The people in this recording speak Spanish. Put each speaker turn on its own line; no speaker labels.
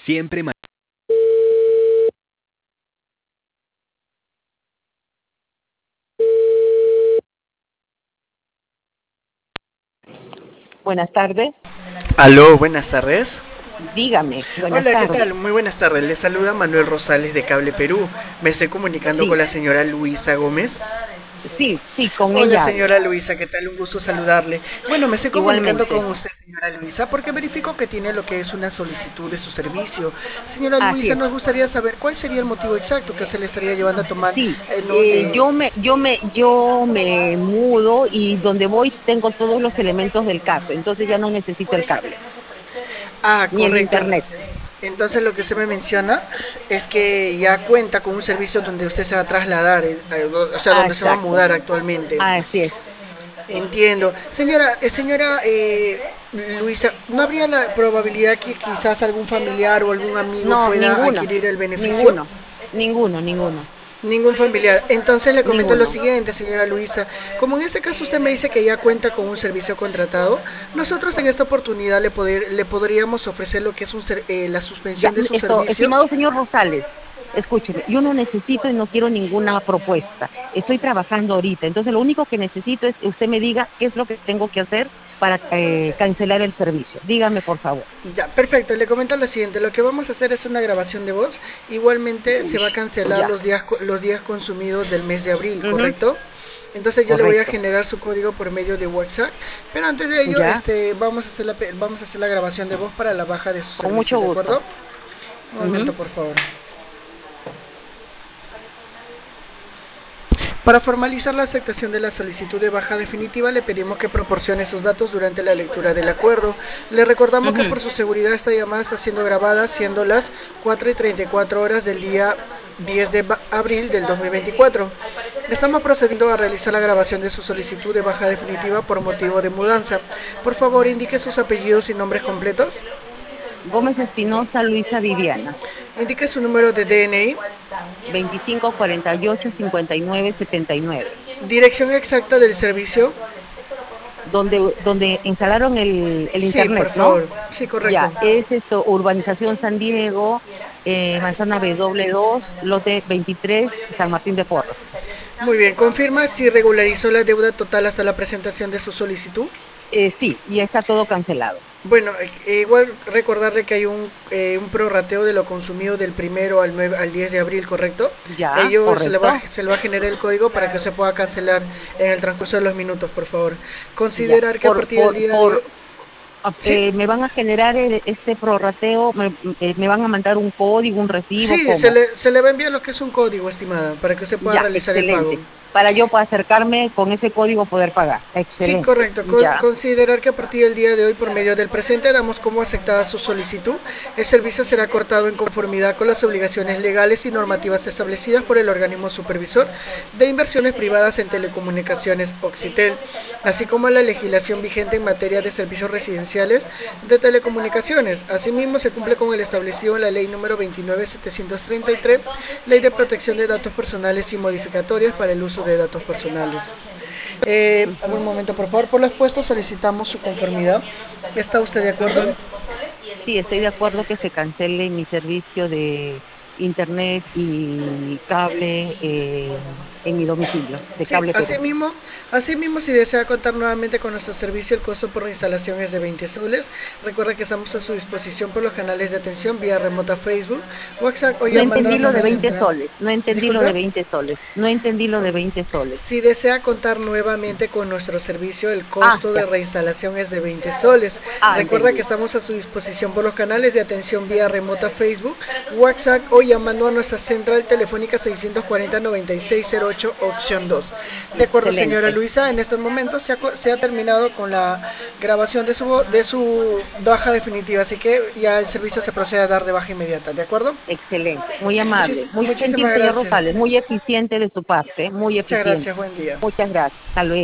Siempre
Buenas tardes.
Aló, buenas tardes.
Dígame, buenas
Hola, ¿qué
tardes.
tal? Muy buenas tardes. Les saluda Manuel Rosales de Cable Perú. Me estoy comunicando
Sí,
con la señora Luisa Gómez.
sí, con
Hola,
ella hablo.
señora Luisa, ¿qué tal? Un gusto saludarle. Bueno, me estoy comunicando
Igualmente.
con usted, señora Luisa, porque verifico que tiene lo que es una solicitud de su servicio. Señora
Así
Luisa,
es.
nos gustaría saber cuál sería el motivo exacto que se le estaría llevando a tomar.
Sí,
No,
yo me mudo y donde voy tengo todos los elementos del caso, entonces ya no necesito el cable, ni el
correcto.
internet.
Entonces lo que usted me menciona es que ya cuenta con un servicio donde usted se va a trasladar, o sea,
Ah,
donde se va a
exacto.
mudar actualmente.
Así es.
Entiendo. Señora Luisa, ¿no habría la probabilidad que quizás algún familiar o algún amigo
No,
pueda
ninguno,
adquirir el beneficio?
ninguno, ninguno, ninguno,
Ningún familiar. Entonces le comento lo
ninguno.
siguiente, señora Luisa. Como en este caso usted me dice que ya cuenta con un servicio contratado, nosotros en esta oportunidad le podríamos ofrecer lo que es la
Ya,
suspensión de su
esto,
servicio.
estimado señor Rosales, escúcheme, yo no necesito y no quiero ninguna propuesta. Estoy trabajando ahorita, entonces lo único que necesito es que usted me diga qué es lo que tengo que hacer para cancelar el servicio. Dígame, por favor.
Ya, perfecto. Le comento lo siguiente. Lo que vamos a hacer es una grabación de voz. Igualmente se
Uy,
va a cancelar
ya.
los días consumidos del mes de abril,
Ujú,
¿correcto? Entonces yo le voy a
correcto.
generar su código por medio de WhatsApp. Pero antes de ello,
Ya,
vamos a hacer la grabación de voz para la baja de su
con
servicio,
mucho
¿de
gusto.
acuerdo? Un
Ujú.
momento, por favor. Para formalizar la aceptación de la solicitud de baja definitiva, le pedimos que proporcione sus datos durante la lectura del acuerdo. Le recordamos que
Ujú.
por su seguridad esta llamada está siendo grabada, siendo las 4:34 del día 10 de abril del 2024. Estamos procediendo a realizar la grabación de su solicitud de baja definitiva por motivo de mudanza. Por favor, indique sus apellidos y nombres completos.
Gómez Espinosa, Luisa Viviana,
Indique su número de DNI.
2548-5979.
Dirección exacta del servicio.
Donde instalaron el
Sí, por
internet, ¿no?
favor. Sí, correcto.
Ya, es esto, Urbanización San Diego, Manzana W2, lote 23, San Martín de Porres.
Muy bien, confirma si regularizó la deuda total hasta la presentación de su solicitud.
Sí, y está todo cancelado.
Bueno, igual recordarle que hay un prorrateo de lo consumido del 1 al 10 de abril, ¿correcto?
Ya,
Ello
correcto.
se le va a generar el código para que se pueda cancelar en el transcurso de los minutos, por favor.
Ya,
Considerar que a partir del día de hoy... ¿Sí?
me van a generar este prorrateo, me van a mandar un código, un recibo,
Sí,
¿cómo?
se le va a enviar lo que es un código, estimada, para que usted pueda
Ya,
realizar el pago.
excelente. Para yo para acercarme con ese código poder pagar.
Sí,
Excelente.
correcto.
Ya.
Considerar que a partir del día de hoy, por medio del presente, damos como aceptada su solicitud. El servicio será cortado en conformidad con las obligaciones legales y normativas establecidas por el organismo supervisor de inversiones privadas en telecomunicaciones Occitel, así como la legislación vigente en materia de servicios residenciales de telecomunicaciones. Asimismo, se cumple con el establecido en la Ley número 29733, Ley de Protección de Datos Personales y Modificatorias para el uso de datos personales.
Ujú,
Un momento, por favor. Por lo expuesto, solicitamos su conformidad. ¿Está usted de acuerdo?
ujú. Sí, estoy de acuerdo que se cancele mi servicio de internet y cable en mi domicilio, de
Sí,
Cable Perú.
asimismo, si desea contar nuevamente con nuestro servicio, el costo por instalación es de 20 soles. Recuerda que estamos a su disposición por los canales de atención vía remota Facebook, WhatsApp o
No
llamando a
entendí lo de
nuestra
20
central.
soles, no entendí lo
Disculpe.
de 20 soles, no entendí lo de 20 soles.
Si desea contar nuevamente con nuestro servicio, el
Ah,
costo de
ya,
reinstalación es de 20 soles. Recuerda que
entendí.
estamos a su disposición por los canales de atención vía remota Facebook, WhatsApp o llamando a nuestra central telefónica 640-9608 opción 2. De acuerdo, señora
Excelente,
Luisa, en estos momentos se ha terminado con la grabación de su baja definitiva, así que ya el servicio se procede a dar de baja inmediata, ¿de acuerdo?
excelente, muy amable, muy gentil,
Muchísimas
señor
gracias.
Rosales, muy eficiente de su parte, muy
Muchas
eficiente.
gracias, buen día.
Muchas gracias. Hasta luego.